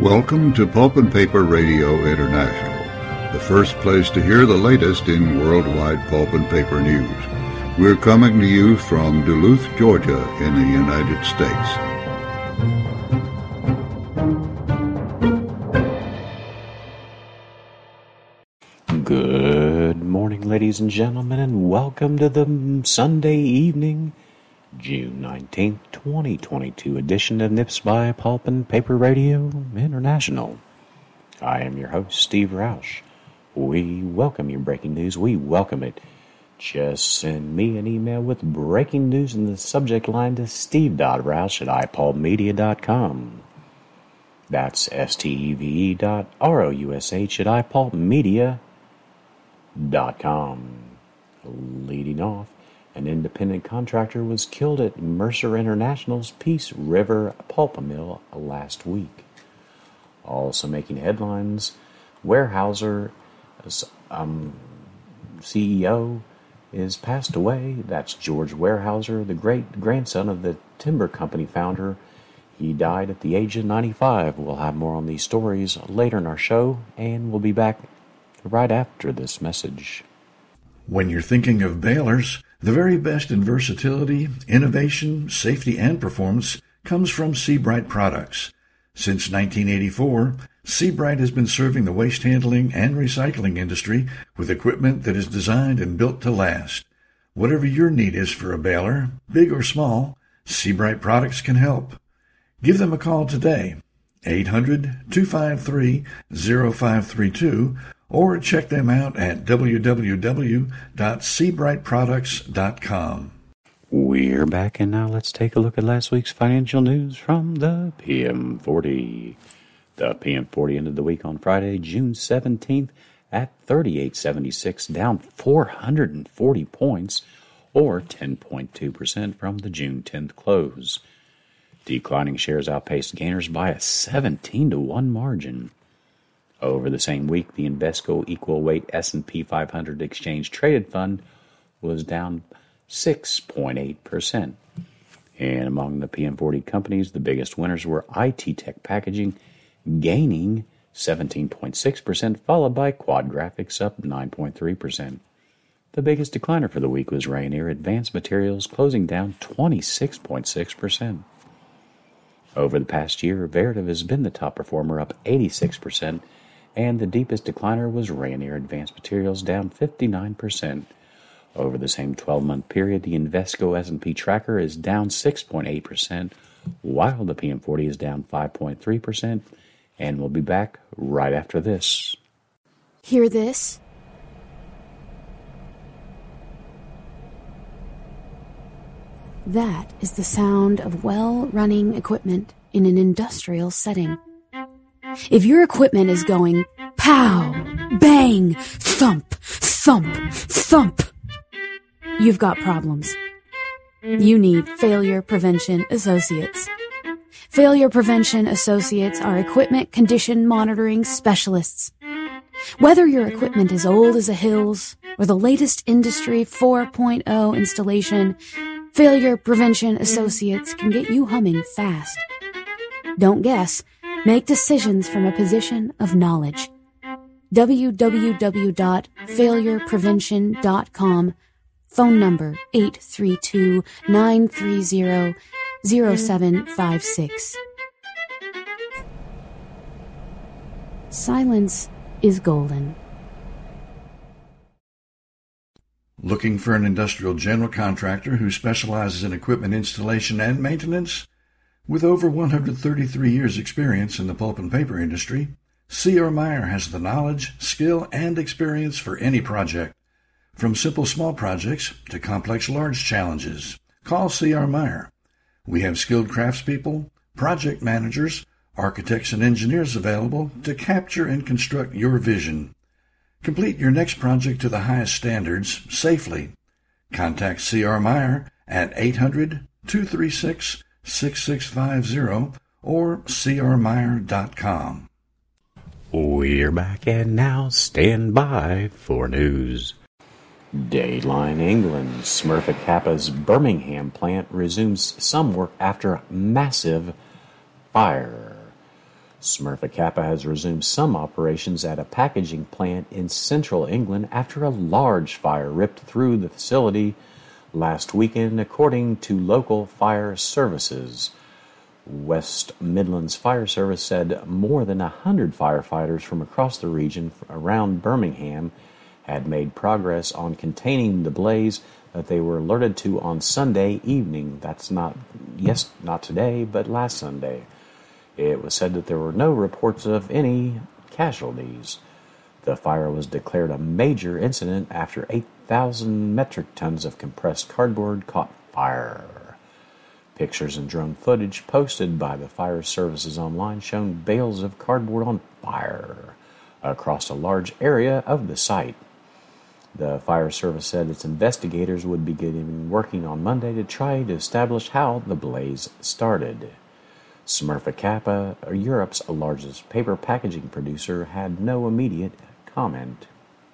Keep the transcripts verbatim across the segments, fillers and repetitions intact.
Welcome to Pulp and Paper Radio International, the first place to hear the latest in worldwide pulp and paper news. We're coming to you from Duluth, Georgia, in the United States. Good morning, ladies and gentlemen, and welcome to the Sunday evening, June nineteenth, twenty twenty-two edition of Nips by Pulp and Paper Radio International. I am your host, Steve Roush. We welcome your breaking news. We welcome it. Just send me an email with breaking news in the subject line to steve.roush at i pulp media dot com. That's S-T-E-V-E dot R-O-U-S-H at i pulp media dot com. Leading off, an independent contractor was killed at Mercer International's Peace River Pulp Mill last week. Also making headlines, Weyerhaeuser um, C E O is passed away. That's George Weyerhaeuser, the great-grandson of the timber company founder. He died at the age of ninety-five. We'll have more on these stories later in our show, and we'll be back right after this message. When you're thinking of balers, the very best in versatility, innovation, safety, and performance comes from Seabright products. Since nineteen eighty-four, Seabright has been serving the waste handling and recycling industry with equipment that is designed and built to last. Whatever your need is for a baler, big or small, Seabright products can help. Give them a call today, eight hundred, two five three, zero five three two, or check them out at w w w dot seabright products dot com. We're back, and now let's take a look at last week's financial news from the P M forty. The P M forty ended the week on Friday, June seventeenth, at thirty-eight seventy-six, down four hundred forty points, or ten point two percent from the June tenth close. Declining shares outpaced gainers by a seventeen to one margin. Over the same week, the Invesco Equal Weight S and P five hundred Exchange Traded Fund was down six point eight percent. And among the P M forty companies, the biggest winners were I T Tech Packaging, gaining seventeen point six percent, followed by Quad Graphics, up nine point three percent. The biggest decliner for the week was Rayonier Advanced Materials, closing down twenty-six point six percent. Over the past year, Veritiv has been the top performer, up eighty-six percent, and the deepest decliner was Rayonier Advanced Materials, down fifty-nine percent. Over the same twelve-month period, the Invesco S and P tracker is down six point eight percent, while the P M forty is down five point three percent, and we'll be back right after this. Hear this? That is the sound of well-running equipment in an industrial setting. If your equipment is going pow, bang, thump, thump, thump, you've got problems. You need Failure Prevention Associates. Failure Prevention Associates are equipment condition monitoring specialists. Whether your equipment is old as the hills or the latest Industry four point oh installation, Failure Prevention Associates can get you humming fast. Don't guess. Make decisions from a position of knowledge. w w w dot failure prevention dot com. Phone number eight three two, nine three zero, zero seven five six. Silence is golden. Looking for an industrial general contractor who specializes in equipment installation and maintenance? With over one hundred thirty-three years' experience in the pulp and paper industry, C R. Meyer has the knowledge, skill, and experience for any project. From simple small projects to complex large challenges, call C R. Meyer. We have skilled craftspeople, project managers, architects, and engineers available to capture and construct your vision. Complete your next project to the highest standards safely. Contact C R. Meyer at eight hundred, two three six, six six five zero or c r meyer dot com. We're back, and now stand by for news. Dayline England, Smurfit Kappa's Birmingham plant resumes some work after massive fire. Smurfit Kappa has resumed some operations at a packaging plant in central England after a large fire ripped through the facility last weekend, according to local fire services. West Midlands Fire Service said more than a hundred firefighters from across the region around Birmingham had made progress on containing the blaze that they were alerted to on Sunday evening. That's not, yes, not today, but last Sunday. It was said that there were no reports of any casualties. The fire was declared a major incident after eight thousand metric tons of compressed cardboard caught fire. Pictures and drone footage posted by the fire services online showed bales of cardboard on fire across a large area of the site. The fire service said its investigators would begin working on Monday to try to establish how the blaze started. Smurfit Kappa, Europe's largest paper packaging producer, had no immediate comment.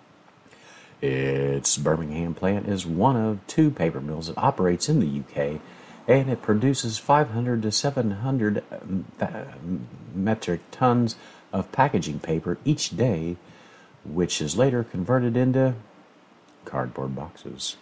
Its Birmingham plant is one of two paper mills that operates in the U K, and it produces five hundred to seven hundred metric tons of packaging paper each day, which is later converted into cardboard boxes.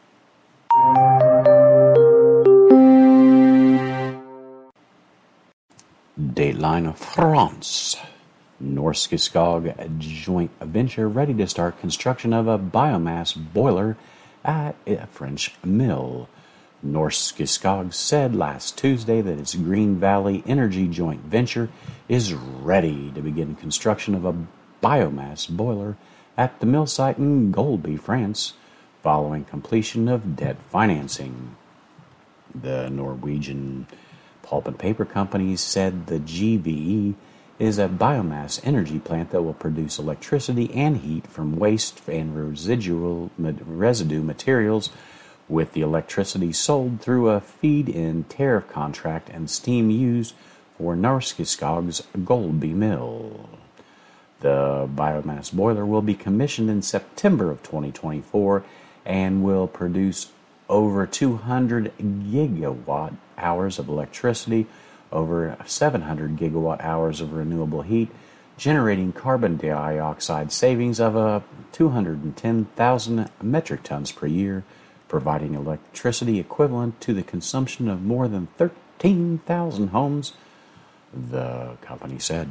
Dateline France. Norske Skog joint venture ready to start construction of a biomass boiler at a French mill. Norske Skog said last Tuesday that its Green Valley Energy joint venture is ready to begin construction of a biomass boiler at the mill site in Golby, France, following completion of debt financing. The Norwegian pulp and paper company said the G V E is a biomass energy plant that will produce electricity and heat from waste and residual residue materials, with the electricity sold through a feed-in tariff contract and steam used for Norske Skog's Golby mill. The biomass boiler will be commissioned in September of twenty twenty-four and will produce over two hundred gigawatt hours of electricity, over seven hundred gigawatt hours of renewable heat, generating carbon dioxide savings of uh, two hundred ten thousand metric tons per year, providing electricity equivalent to the consumption of more than thirteen thousand homes, the company said.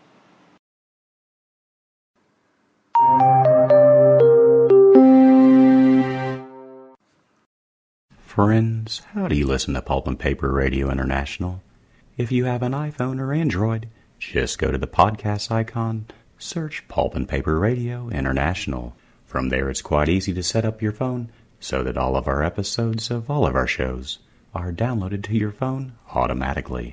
Friends, how do you listen to Pulp and Paper Radio International? If you have an iPhone or Android, just go to the podcast icon, search Pulp and Paper Radio International. From there, it's quite easy to set up your phone so that all of our episodes of all of our shows are downloaded to your phone automatically.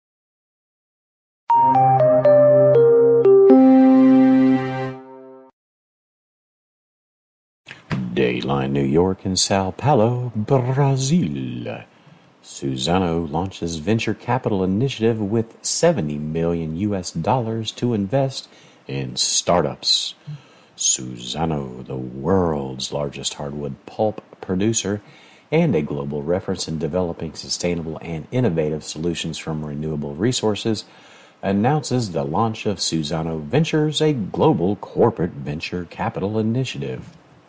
Dateline New York and Sao Paulo, Brazil. Suzano launches venture capital initiative with seventy million U S dollars to invest in startups. Suzano, the world's largest hardwood pulp producer and a global reference in developing sustainable and innovative solutions from renewable resources, announces the launch of Suzano Ventures, a global corporate venture capital initiative.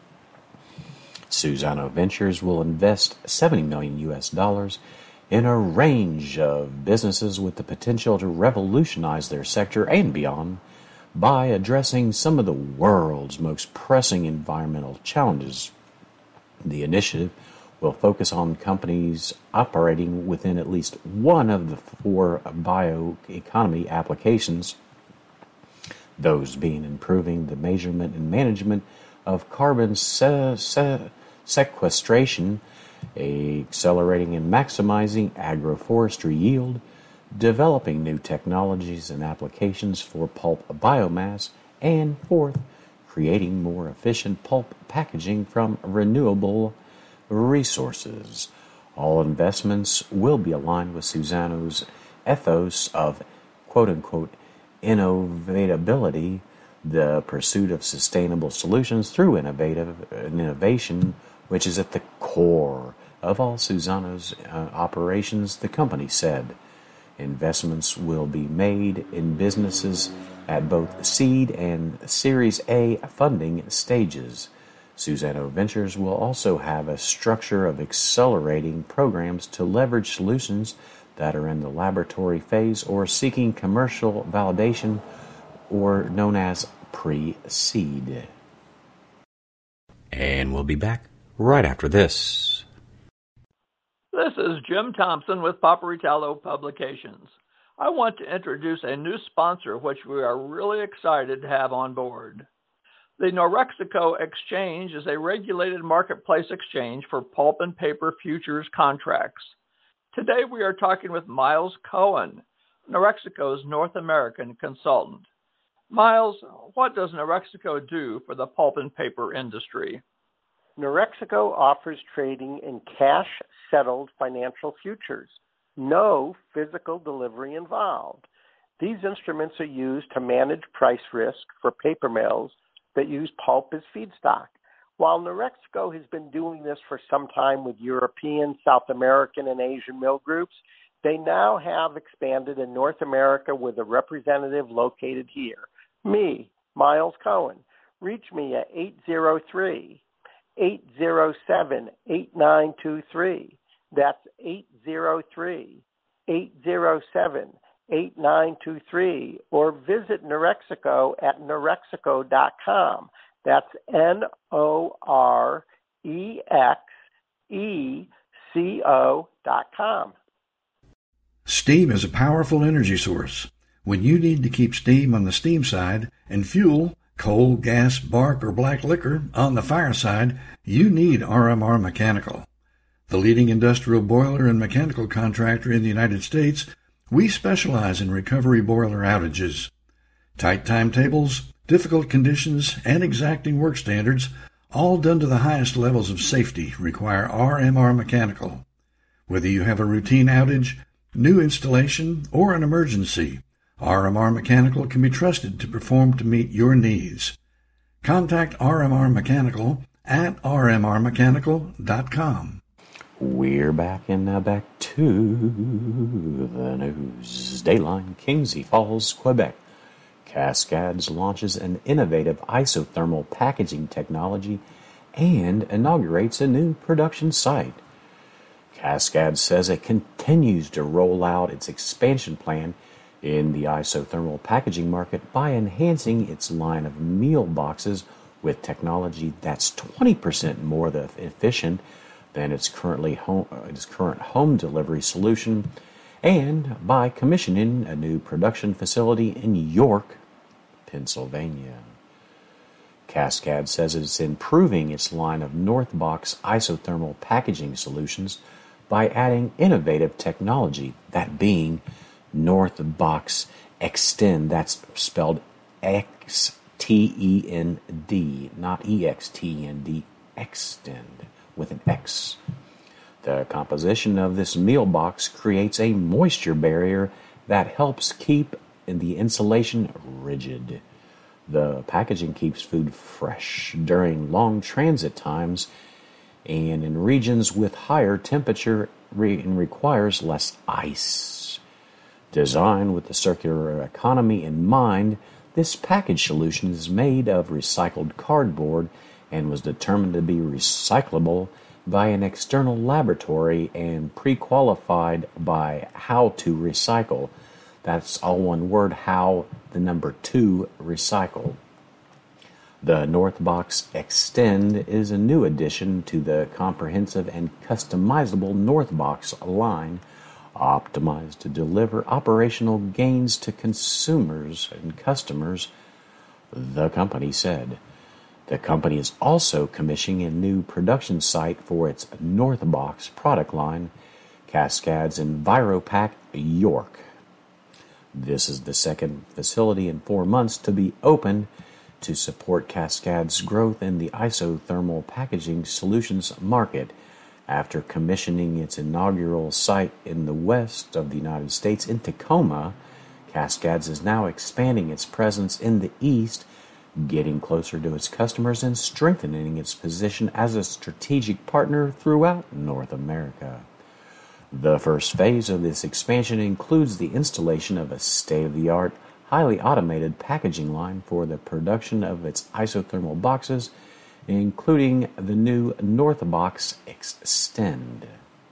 Suzano Ventures will invest seventy million U S dollars in a range of businesses with the potential to revolutionize their sector and beyond by addressing some of the world's most pressing environmental challenges. The initiative will focus on companies operating within at least one of the four bioeconomy applications, those being improving the measurement and management of carbon se- se- sequestration, accelerating and maximizing agroforestry yield, developing new technologies and applications for pulp biomass, and fourth, creating more efficient pulp packaging from renewable resources. All investments will be aligned with Suzano's ethos of quote-unquote innovatability, the pursuit of sustainable solutions through innovative innovation, which is at the core of all Suzano's uh, operations, the company said. Investments will be made in businesses at both seed and Series A funding stages. Susano Ventures will also have a structure of accelerating programs to leverage solutions that are in the laboratory phase or seeking commercial validation, or known as pre-seed. And we'll be back right after this. This is Jim Thompson with Paperitalo Publications. I want to introduce a new sponsor which we are really excited to have on board. The Norexico Exchange is a regulated marketplace exchange for pulp and paper futures contracts. Today we are talking with Miles Cohen, Norexico's North American consultant. Miles, what does Norexico do for the pulp and paper industry? Norexico offers trading in cash-settled financial futures. No physical delivery involved. These instruments are used to manage price risk for paper mills that use pulp as feedstock. While Norexico has been doing this for some time with European, South American, and Asian mill groups, they now have expanded in North America with a representative located here. Me, Miles Cohen. Reach me at eight zero three, eight zero seven, eight nine two three. That's eight zero three, eight zero seven, eight nine two three, or visit Norexico at norexico dot com. That's N O R E X E C O dot com. Steam is a powerful energy source. When you need to keep steam on the steam side and fuel, coal, gas, bark, or black liquor on the fire side, you need R M R Mechanical. The leading industrial boiler and mechanical contractor in the United States, we specialize in recovery boiler outages. Tight timetables, difficult conditions, and exacting work standards, all done to the highest levels of safety, require R M R Mechanical. Whether you have a routine outage, new installation, or an emergency, R M R Mechanical can be trusted to perform to meet your needs. Contact R M R Mechanical at r m r mechanical dot com. We're back and now back to the news. Dayline, Kingsley Falls, Quebec. Cascades launches an innovative isothermal packaging technology and inaugurates a new production site. Cascades says it continues to roll out its expansion plan in the isothermal packaging market by enhancing its line of meal boxes with technology that's twenty percent more efficient than its currently home, its current home delivery solution, and by commissioning a new production facility in York, Pennsylvania. Cascade says it's improving its line of Northbox isothermal packaging solutions by adding innovative technology, that being Northbox Extend. That's spelled X T E N D, not E X T E N D, Extend, with an X. The composition of this meal box creates a moisture barrier that helps keep the insulation rigid. The packaging keeps food fresh during long transit times and in regions with higher temperature re- and requires less ice. Designed with the circular economy in mind, this package solution is made of recycled cardboard and was determined to be recyclable by an external laboratory and pre-qualified by How to Recycle. That's all one word, how, the number two, recycle. The Northbox Extend is a new addition to the comprehensive and customizable Northbox line, optimized to deliver operational gains to consumers and customers, the company said. The company is also commissioning a new production site for its Northbox product line, Cascades Enviropack York. This is the second facility in four months to be opened to support Cascades' growth in the isothermal packaging solutions market. After commissioning its inaugural site in the west of the United States in Tacoma, Cascades is now expanding its presence in the east, getting closer to its customers and strengthening its position as a strategic partner throughout North America. The first phase of this expansion includes the installation of a state-of-the-art, highly automated packaging line for the production of its isothermal boxes, including the new Northbox Extend.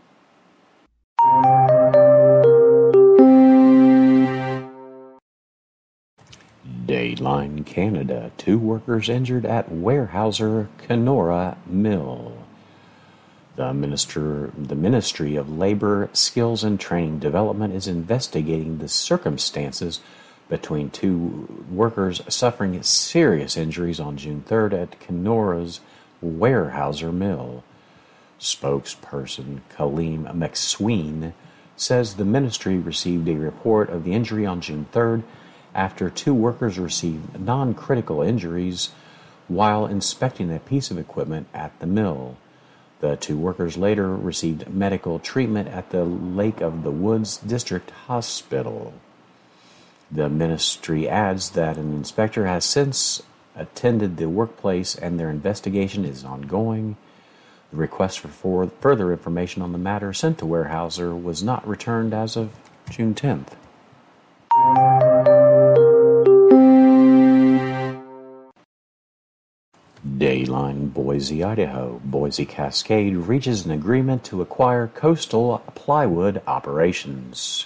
Dateline Canada. Two workers injured at Weyerhaeuser Kenora Mill. The, Minister, the Ministry of Labor, Skills and Training Development is investigating the circumstances between two workers suffering serious injuries on June third at Kenora's Weyerhaeuser Mill. Spokesperson Kaleem McSween says the ministry received a report of the injury on June third after two workers received non-critical injuries while inspecting a piece of equipment at the mill. The two workers later received medical treatment at the Lake of the Woods District Hospital. The ministry adds that an inspector has since attended the workplace and their investigation is ongoing. The request for further information on the matter sent to Weyerhaeuser was not returned as of June tenth. Dayline Boise, Idaho. Boise Cascade reaches an agreement to acquire Coastal Plywood operations.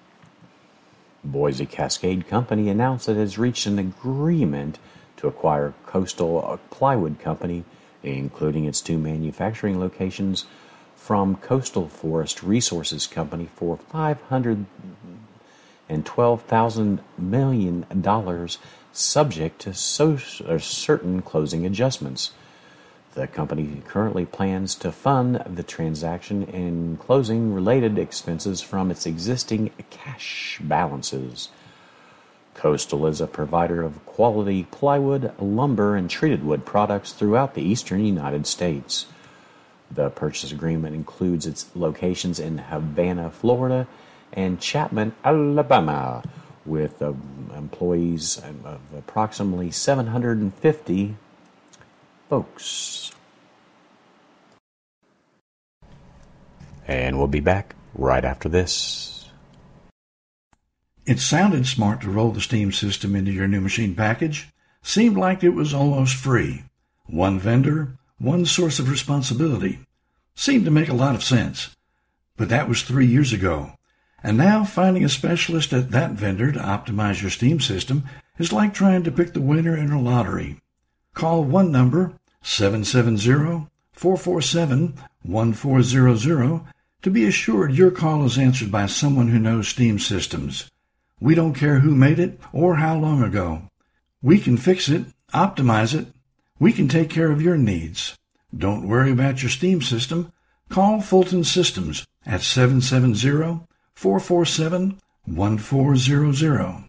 Boise Cascade Company announced it has reached an agreement to acquire Coastal Plywood Company, including its two manufacturing locations, from Coastal Forest Resources Company for five hundred twelve thousand million dollars, subject to so, uh, certain closing adjustments. The company currently plans to fund the transaction and closing related expenses from its existing cash balances. Coastal is a provider of quality plywood, lumber, and treated wood products throughout the eastern United States. The purchase agreement includes its locations in Havana, Florida, and Chapman, Alabama, with uh, employees of approximately seven hundred fifty folks. And we'll be back right after this. It sounded smart to roll the steam system into your new machine package. Seemed like it was almost free. One vendor, one source of responsibility. Seemed to make a lot of sense. But that was three years ago. And now finding a specialist at that vendor to optimize your steam system is like trying to pick the winner in a lottery. Call one number, seven seven zero, four four seven, one four zero zero, to be assured your call is answered by someone who knows steam systems. We don't care who made it or how long ago. We can fix it, optimize it. We can take care of your needs. Don't worry about your steam system. Call Fulton Systems at seven seven zero, four four seven, one four zero zero.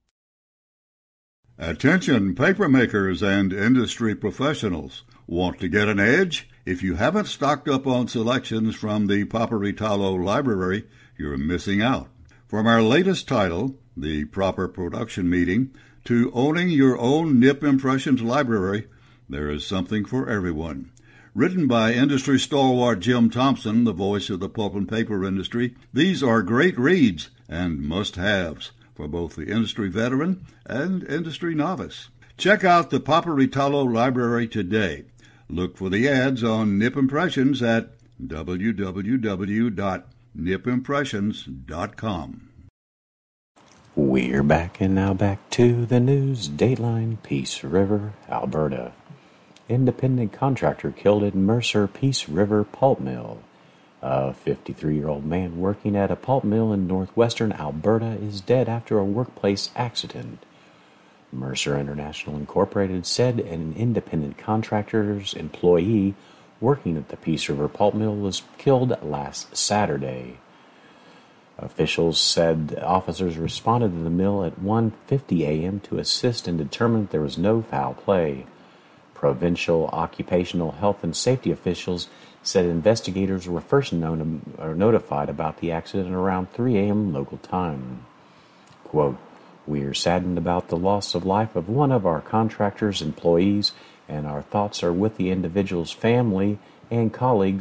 Attention papermakers and industry professionals. Want to get an edge? If you haven't stocked up on selections from the Paperitalo Library, you're missing out. From our latest title, The Proper Production Meeting, to owning your own Nip Impressions library, there is something for everyone. Written by industry stalwart Jim Thompson, the voice of the pulp and paper industry, these are great reads and must-haves for both the industry veteran and industry novice. Check out the Paperitalo Library today. Look for the ads on Nip Impressions at w w w dot nip impressions dot com. We're back, and now back to the news. Dateline, Peace River, Alberta. Independent contractor killed at Mercer Peace River Pulp Mill. A fifty-three-year-old man working at a pulp mill in northwestern Alberta is dead after a workplace accident. Mercer International Incorporated said an independent contractor's employee working at the Peace River Pulp Mill was killed last Saturday. Officials said officers responded to the mill at one fifty a.m. to assist and determine that there was no foul play. Provincial occupational health and safety officials said investigators were first known, or notified about the accident around three a.m. local time. Quote, "We are saddened about the loss of life of one of our contractor's employees, and our thoughts are with the individual's family and colleagues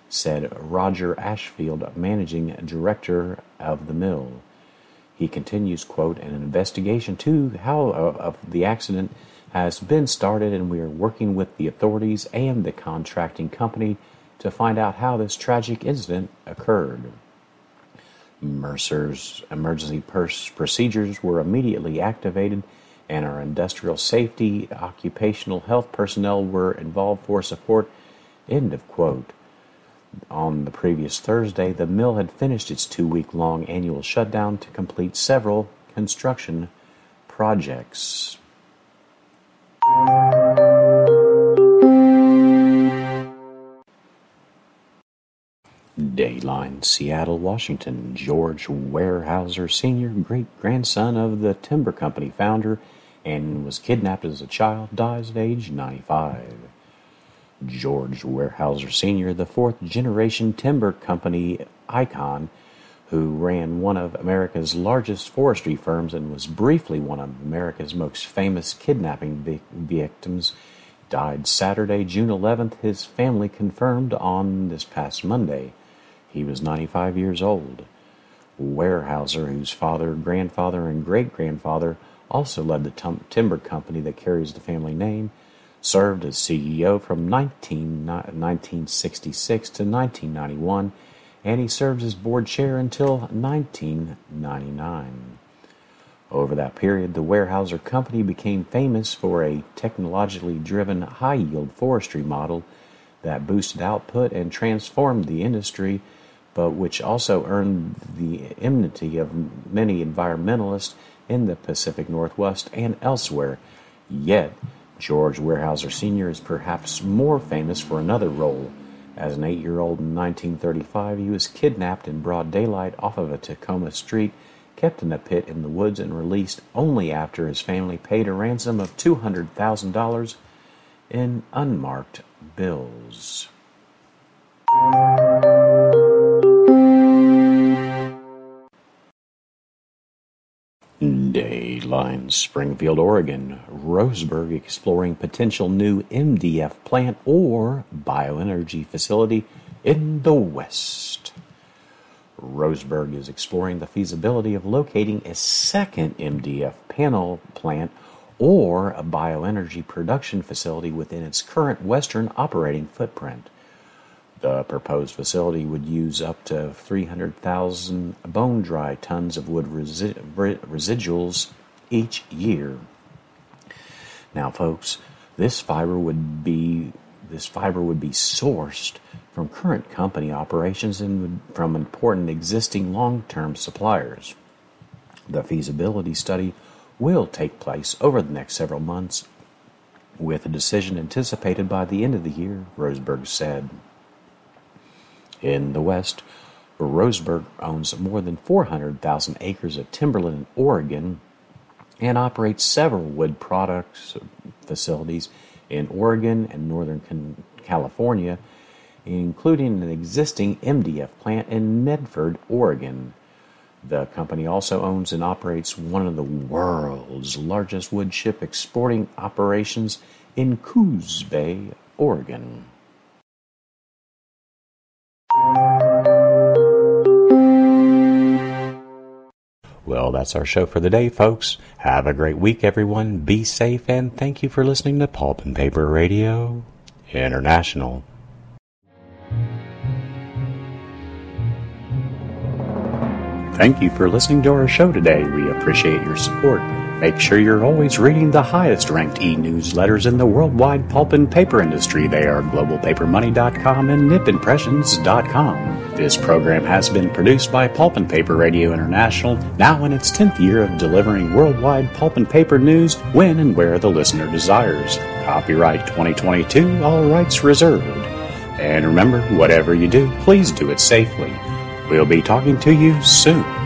said Roger Ashfield, managing director of the mill. He continues, quote, an investigation to how uh, of the accident has been started, and we are working with the authorities and the contracting company to find out how this tragic incident occurred. Mercer's emergency pers- procedures were immediately activated, and our industrial safety, occupational health personnel were involved for support, end of quote. On the previous Thursday, the mill had finished its two-week-long annual shutdown to complete several construction projects. Dayline, Seattle, Washington. George Weyerhaeuser Senior, great-grandson of the timber company founder and was kidnapped as a child, dies at age ninety-five. George Weyerhaeuser Senior, the fourth-generation timber company icon who ran one of America's largest forestry firms and was briefly one of America's most famous kidnapping victims, died Saturday, June eleventh, his family confirmed on this past Monday. He was ninety-five years old. Weyerhaeuser, whose father, grandfather, and great-grandfather also led the tum- timber company that carries the family name, served as C E O from nineteen sixty-six to nineteen ninety-one, and he served as board chair until nineteen ninety-nine. Over that period, the Weyerhaeuser Company became famous for a technologically driven high-yield forestry model that boosted output and transformed the industry, but which also earned the enmity of many environmentalists in the Pacific Northwest and elsewhere. Yet, George Weyerhaeuser Senior is perhaps more famous for another role. As an eight-year-old in nineteen thirty-five, he was kidnapped in broad daylight off of a Tacoma street, kept in a pit in the woods, and released only after his family paid a ransom of two hundred thousand dollars in unmarked bills. Dayline, Springfield, Oregon. Roseburg exploring potential new M D F plant or bioenergy facility in the West. Roseburg is exploring the feasibility of locating a second M D F panel plant or a bioenergy production facility within its current western operating footprint. The proposed facility would use up to three hundred thousand bone-dry tons of wood resi- residuals each year. Now, folks, this fiber would be this fiber would be sourced from current company operations and from important existing long-term suppliers. The feasibility study will take place over the next several months, with a decision anticipated by the end of the year, Roseburg said. In the West, Roseburg owns more than four hundred thousand acres of timberland in Oregon and operates several wood products facilities in Oregon and Northern California, including an existing M D F plant in Medford, Oregon. The company also owns and operates one of the world's largest wood chip exporting operations in Coos Bay, Oregon. Well, that's our show for the day, folks. Have a great week, everyone. Be safe, and thank you for listening to Pulp and Paper Radio International. Thank you for listening to our show today. We appreciate your support. Make sure you're always reading the highest-ranked e-newsletters in the worldwide pulp and paper industry. They are global paper money dot com and nip impressions dot com. This program has been produced by Pulp and Paper Radio International, now in its tenth year of delivering worldwide pulp and paper news when and where the listener desires. Copyright twenty twenty-two, all rights reserved. And remember, whatever you do, please do it safely. We'll be talking to you soon.